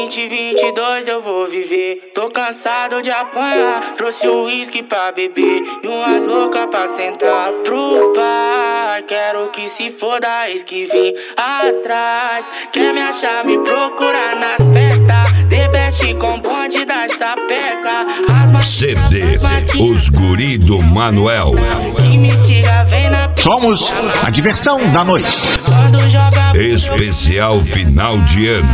2022 eu vou viver. Tô cansado de apanhar. Trouxe o uísque pra beber e umas loucas pra sentar pro pai. Quero que se foda a ex que vim atrás. Quer me achar, me procurar nas festas. The Best com bonde da sapeca. CD Os Guri do Manuel. Que me estiga, vem na Somos a diversão da noite. quando joga Especial final de ano.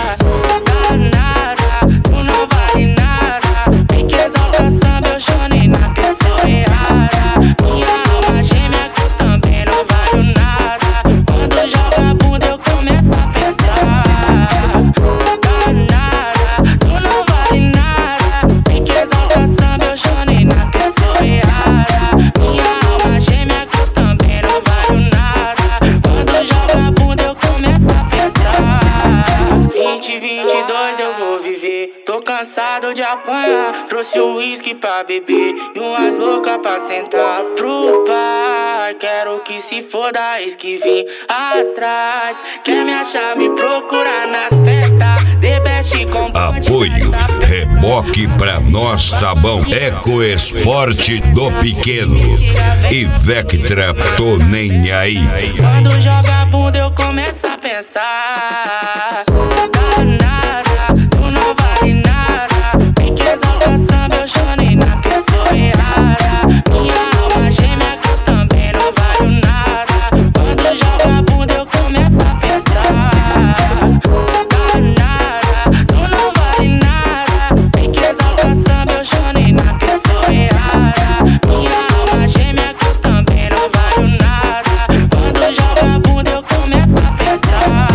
nada, tu não vale nada. Tem que exaltar samba, eu chorei na pessoa errada. Minha alma gêmea que eu também não valho nada. Quando joga bunda eu começo a pensar. Nada, tu não vale nada. Tem que exaltar samba, eu chorei na pessoa errada. Minha alma gêmea que eu também não valho nada. Quando joga bunda eu começo a pensar. 2022 eu vou viver. Tô cansado de apanhar. Trouxe o uísque pra beber e umas loucas pra sentar pro pai. Quero que se foda a ex que vim atrás. Quer me achar, me procurar nas festas. The Best com Apoio Reboque pra nós tá bom. Eco Esporte do Pequeno e Vectra tô nem aí. Quando joga bunda eu começo a pensar. Nada, tu não vale nada. Tem que exaltar samba, eu chorei na pessoa errada. Minha alma gêmea que eu também não valho nada. Quando joga bunda eu começo a pensar. Nada, tu não vale nada. Tem que exaltar samba, eu chorei na pessoa errada. Minha alma gêmea que eu também não valho nada. Quando joga bunda eu começo a pensar.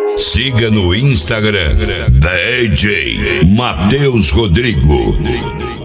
Siga no Instagram DJ Matheus Rodrigo.